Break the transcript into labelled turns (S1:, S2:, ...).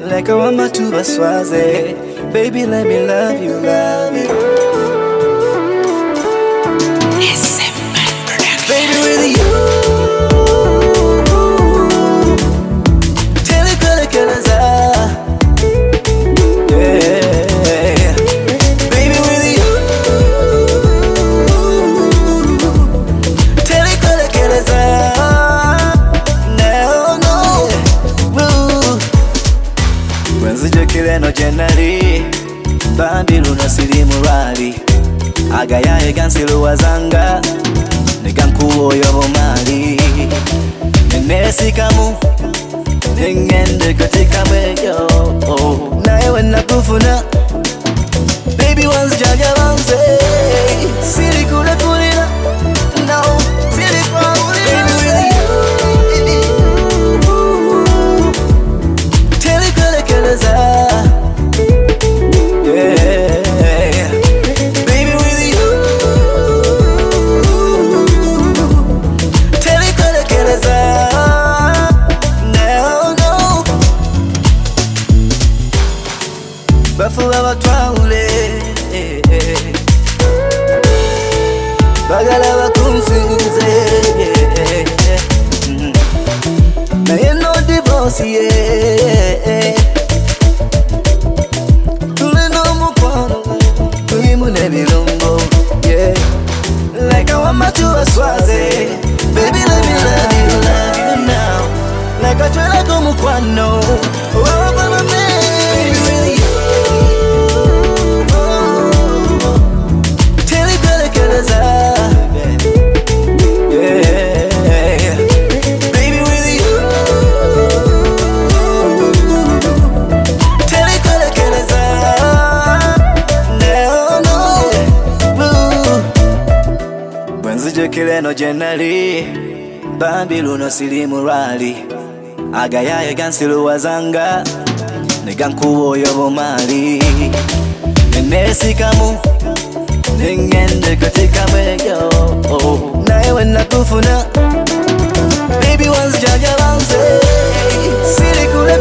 S1: like I want my to Swazi. Baby, let me love you, love you. Baby, with you, tell it good again as yeah. Baby, with you, tell it good again as no, no. Wenzi jekile no jenali, Bambilu no silimu rali, agayaye gansilu wazanga. Nigankuwo yobo mali Nemesikamu Ningende katika mweyo Nae wena kufuna Baby once jaja wanze Siri kule kulina No, siri kwa kulina Baby with you Teli kule keleza Yeah Bafuwa watwaule Bagala wakunsinze Na yeno divorce Tulino mukwano Tulimu nebilongo Like I want my to Swazi. Baby let me love you now Like I try to go mukwano Oh, I'm a man Baby with you Jekile no jenali Bambilu no silimu rali Agayaye gansilu wazanga Nigankuwo yobo mali Nemesikamu Ningende katika mweyo Nae wena kufuna Baby once jaja wanze Siri kule